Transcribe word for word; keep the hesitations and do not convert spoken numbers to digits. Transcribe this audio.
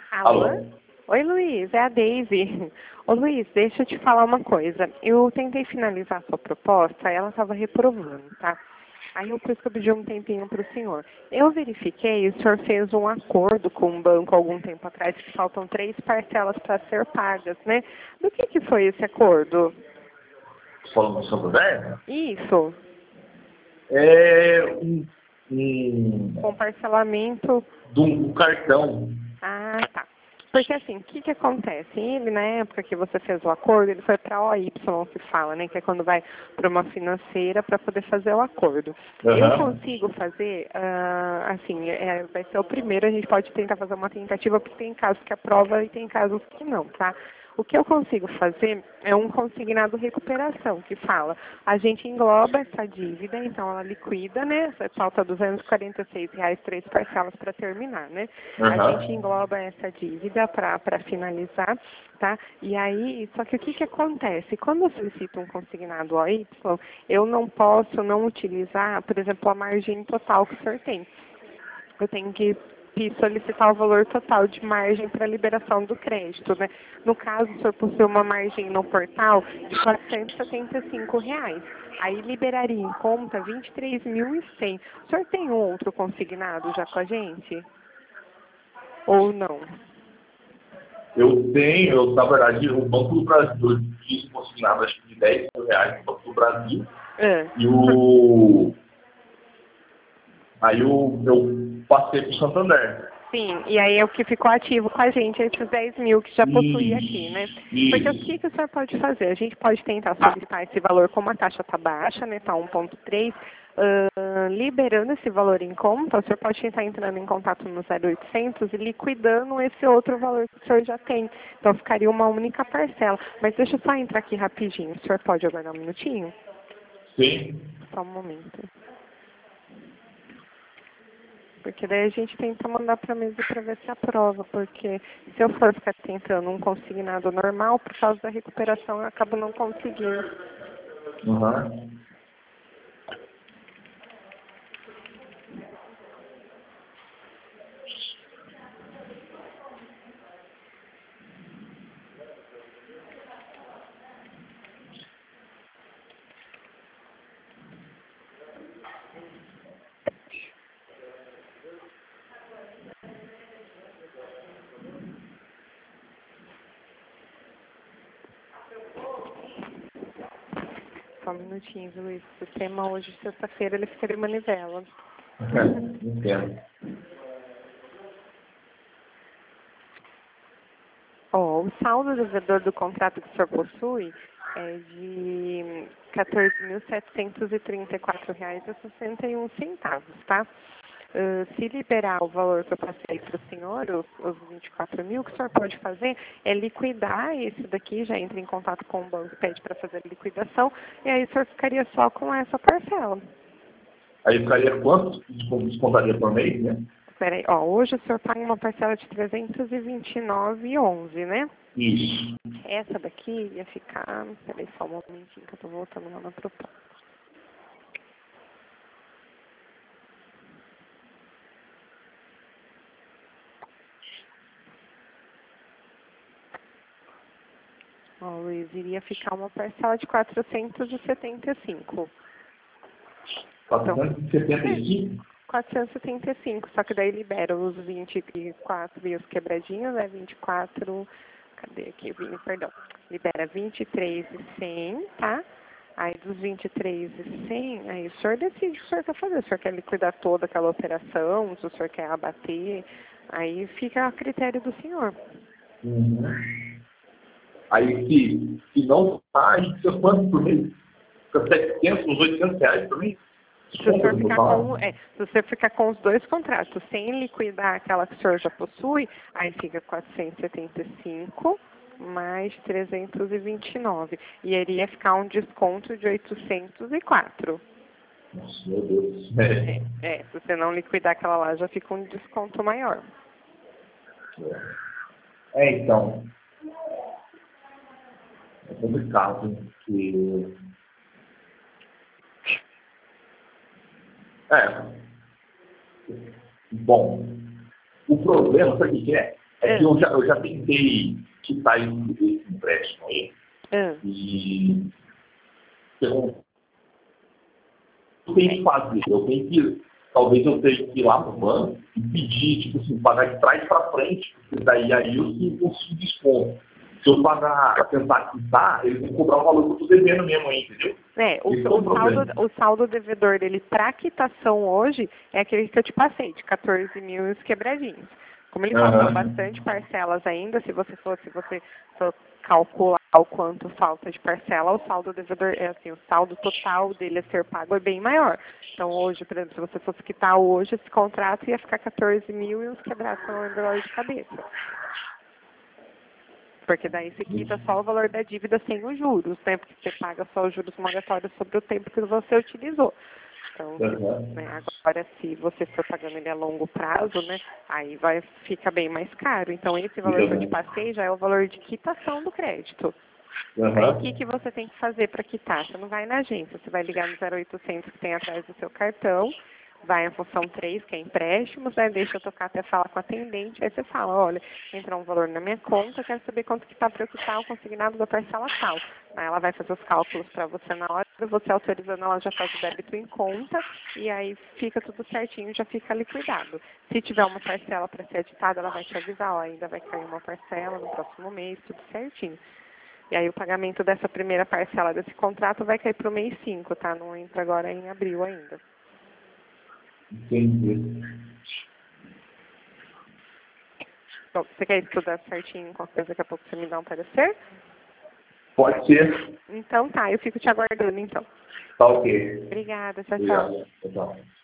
Alô? Alô? Oi, Luiz, é a Daisy. Ô, Luiz, deixa eu te falar uma coisa. Eu tentei finalizar a sua proposta, ela estava reprovando, tá? Aí eu, por isso que eu pedi um tempinho para o senhor. Eu verifiquei, o senhor fez um acordo com um banco algum tempo atrás, que faltam três parcelas para ser pagas, né? Do que que foi esse acordo? Falando do Santander? Isso, É um, um, com parcelamento. de um cartão. Ah, tá. Porque assim, o que que acontece? Ele, na época que você fez o acordo, ele foi para a O Y, que fala, né? Que é quando vai para uma financeira para poder fazer o acordo. Eu Aham. consigo fazer, ah, assim, é, vai ser o primeiro, a gente pode tentar fazer uma tentativa, porque tem casos que aprova e tem casos que não, tá? O que eu consigo fazer é um consignado recuperação, que fala, a gente engloba essa dívida, então ela liquida, né? Falta duzentos e quarenta e seis reais, três parcelas para terminar, né? A gente Aham. engloba essa dívida para finalizar, tá? E aí, só que o que que acontece? Quando eu solicito um consignado O Y, eu não posso não utilizar, por exemplo, a margem total que o senhor tem. Eu tenho que que solicitar o valor total de margem para liberação do crédito, né? No caso, o senhor possui uma margem no portal de quatrocentos e setenta e cinco reais. Aí liberaria em conta vinte e três mil e cem. O senhor tem um outro consignado já com a gente? Ou não? Eu tenho, eu, na verdade, o Banco do Brasil, eu fiz consignado acho que de dez mil reais no Banco do Brasil. É. E o. Aí eu, eu passei para o Santander. Sim, e aí é o que ficou ativo com a gente, esses dez mil que já possuía aqui, né? Isso, Porque o que, isso. que o senhor pode fazer? A gente pode tentar solicitar esse valor, como a taxa está baixa, né? Está um ponto três, uh, liberando esse valor em conta, o senhor pode tentar entrando em contato no zero oitocentos e liquidando esse outro valor que o senhor já tem. Então ficaria uma única parcela. Mas deixa eu só entrar aqui rapidinho. O senhor pode aguardar um minutinho? Sim. Só um momento. Porque daí a gente tenta mandar para a mesa para ver se aprova, porque se eu for ficar tentando um consignado normal, por causa da recuperação, eu acabo não conseguindo. Aham. Só um minutinho, Luiz. O tema hoje, sexta-feira, ele fica de manivela. Entendo. Ó, o saldo devedor do contrato que o senhor possui é de quatorze mil setecentos e trinta e quatro reais e sessenta e um centavos, tá? Uh, se liberar o valor que eu passei para o senhor, os, os vinte e quatro mil, o que o senhor pode fazer é liquidar esse daqui, já entra em contato com o banco, pede para fazer a liquidação, e aí o senhor ficaria só com essa parcela. Aí ficaria quanto? Descontaria por mês, né? Peraí, ó, hoje o senhor paga uma parcela de trezentos e vinte e nove e onze, né? Isso. Essa daqui ia ficar, peraí só um momentinho que eu tô voltando lá na proposta. Ó, Luiz, iria ficar uma parcela de quatrocentos e setenta e cinco. quatrocentos e setenta e cinco? quatrocentos e setenta e cinco, só que daí libera os vinte e quatro e os quebradinhos, é vinte e quatro, cadê aqui, Vini, perdão, libera vinte e três e cem, tá? Aí dos vinte e três e cem, aí o senhor decide o que o senhor quer fazer, o senhor quer liquidar toda aquela operação, se o senhor quer abater, aí fica a critério do senhor. Uhum. Aí se, se não, ah, a gente fica quanto por mês? Fica setecentos, uns oitocentos reais por mês? Se o Desconta senhor do meu ficar com, salário? é, se você ficar com os dois contratos sem liquidar aquela que o senhor já possui, aí fica quatrocentos e setenta e cinco mais trezentos e vinte e nove. E iria ficar um desconto de oitocentos e quatro. Nossa, meu Deus. É, É. é, se você não liquidar aquela lá, já fica um desconto maior. É, então. É complicado, porque... É. Bom, o problema, sabe o que é? É que eu já, eu já tentei quitar esse, esse empréstimo aí. Ah. E eu tenho que fazer, eu tenho que, talvez eu tenha que ir lá no banco e pedir, tipo assim, pagar de trás para frente, porque daí aí eu sim consigo desconto. Se eu pagar, tentar quitar, eles vão cobrar o valor que eu estou devendo mesmo aí, entendeu? É, o, Esse é o, o saldo, problema. o saldo devedor dele para quitação hoje é aquele que eu te passei, de quatorze mil e uns quebradinhos. Como ele faltam Aham. bastante parcelas ainda, se você for, se você for calcular o quanto falta de parcela, o saldo devedor, é assim, o saldo total dele a ser pago é bem maior. Então hoje, por exemplo, se você fosse quitar hoje esse contrato, ia ficar quatorze mil e uns quebrados são dor de cabeça. Porque daí você quita só o valor da dívida sem os juros, né? Porque você paga só os juros moratórios sobre o tempo que você utilizou. Então, Uhum. né, agora se você for pagando ele a longo prazo, né? Aí vai fica bem mais caro. Então esse valor que eu te passei já é o valor de quitação do crédito. Aí o que, que você tem que fazer para quitar? Você não vai na agência, você vai ligar no zero oitocentos que tem atrás do seu cartão, vai à função três, que é empréstimos, né? Deixa eu tocar até falar com a atendente, aí você fala, olha, entrou um valor na minha conta, quero saber quanto que está para eu quitar o consignado da parcela tal. Aí ela vai fazer os cálculos para você na hora, você autorizando, ela já faz o débito em conta e aí fica tudo certinho, já fica liquidado. Se tiver uma parcela para ser aditada, ela vai te avisar, ó, ainda vai cair uma parcela no próximo mês, tudo certinho. E aí o pagamento dessa primeira parcela desse contrato vai cair para o mês cinco, tá? Não entra agora em abril ainda. Entendi. Bom, você quer estudar certinho qualquer coisa, daqui a pouco você me dá um parecer? Pode ser. Então tá, eu fico te aguardando então. Tá ok. Obrigada, tchau, tchau. Obrigado. Tchau.